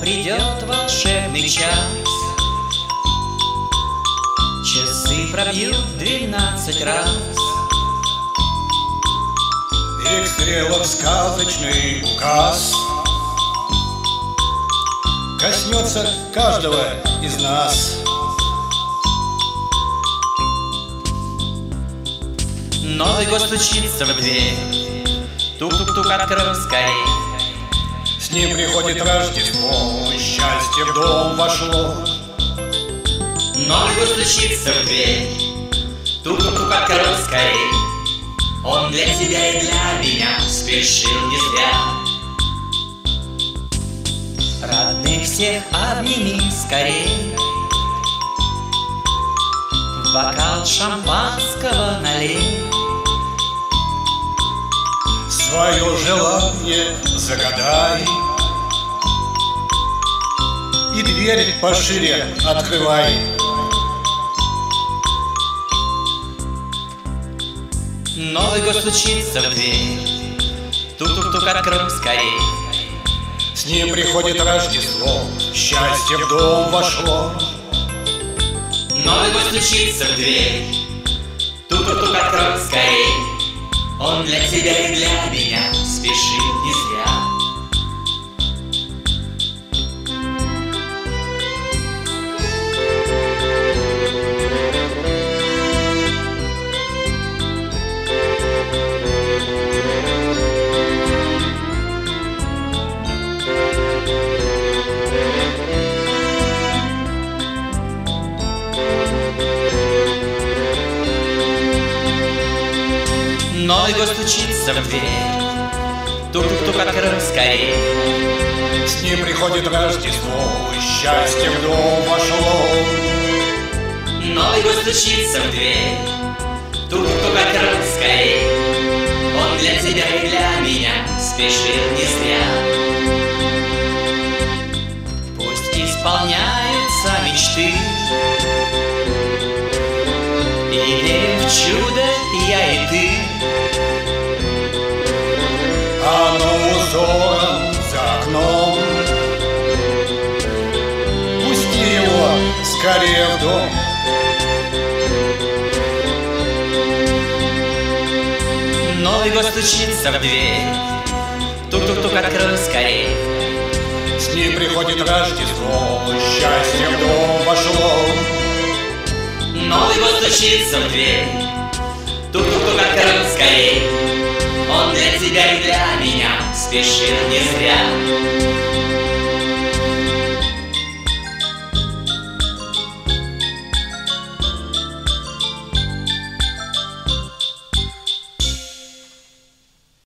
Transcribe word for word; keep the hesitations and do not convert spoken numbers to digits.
придет волшебный час, часы пробьют двенадцать раз. Век стрелок сказочный указ коснется каждого из нас. Новый год стучится в дверь, тук-тук-тук, открой скорей. С ним приходит Рождество, счастье в дом вошло. Новый год стучится в дверь, тук-тук-тук, открой скорей. Он для тебя и для меня спешил не зря. Родных всех обними скорей, в бокал шампанского налей. Свое желание загадай и дверь пошире открывай. Новый год стучится в дверь, тук-тук-тук, открой скорей. С ним приходит Рождество, счастье в дом вошло. Новый год стучится в дверь, тук-тук-тук, открой скорей. Он для тебя и для меня спешил не зря. Новый год стучится в дверь, тук-тук-тук, открой скорей. С ним приходит Рождество, счастье в дом вошло. Новый год стучится в дверь, тук-тук-тук, открой скорей. Он для тебя и для меня спешил не зря. Пусть исполняются мечты, и верим в чудо я и ты. Оно узором за окном, пусти его скорее в дом. Новый год стучится в дверь, тук-тук-тук, открой скорей. С ним приходит Рождество, счастье в дом вошло. Новый год стучится в дверь, тук-тук-тук, открой скорей. Он для тебя и для меня спешил не зря.